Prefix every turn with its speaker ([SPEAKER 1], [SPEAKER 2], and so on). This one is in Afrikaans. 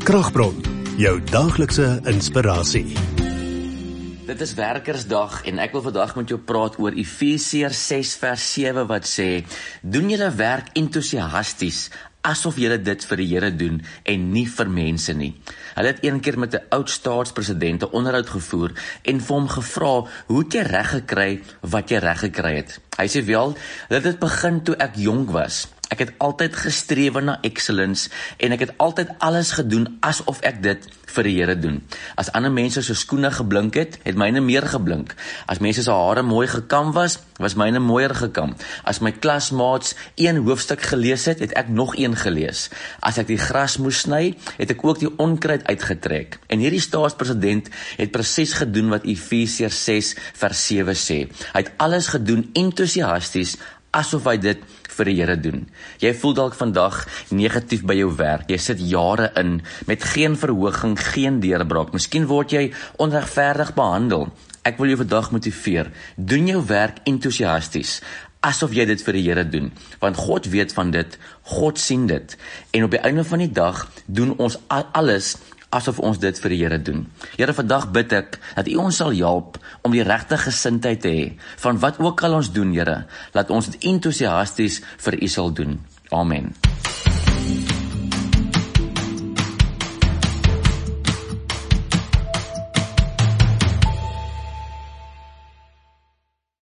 [SPEAKER 1] Kragbron, jou daaglikse inspirasie.
[SPEAKER 2] Dit is werkersdag en ek wil vandag met jou praat oor Efesiërs 6 vers 7 wat sê: doen julle werk entoesiasties, asof julle dit vir die Here doen en nie vir mense nie. Hulle het een keer met 'n oud staatspresident 'n onderhoud gevoer en vir hom gevra, hoe het jy reg gekry wat jy reg gekry het? Hy sê wel, dit het begin toe ek jonk was. Ek het altyd gestreef na excellence en ek het altyd alles gedoen asof ek dit vir die Here doen. As ander mense se skoene geblink het myne meer geblink. As mense se hare mooi gekam was myne mooier gekam. As my klasmaats een hoofstuk gelees het ek nog een gelees. As ek die gras moes sny, het ek ook die onkruid uitgetrek. En hierdie staatspresident het presies gedoen wat Efesiërs 6 vers 7 sê. Hy het alles gedoen entoesiasties, asof hy dit vir die Here doen. Jy voel dalk vandag negatief by jou werk. Jy sit jare in met geen verhoging, geen deurbraak. Miskien word jy onregverdig behandel. Ek wil jou vandag motiveer. Doen jou werk entoesiasties, asof jy dit vir die Here doen. Want God weet van dit, God sien dit. En op die einde van die dag doen ons alles asof ons dit vir die Here doen. Here, vandag bid ek dat U ons sal help om die regte gesindheid te hê. Van wat ook al ons doen, Here, laat ons dit entoesiasties vir U sal doen. Amen.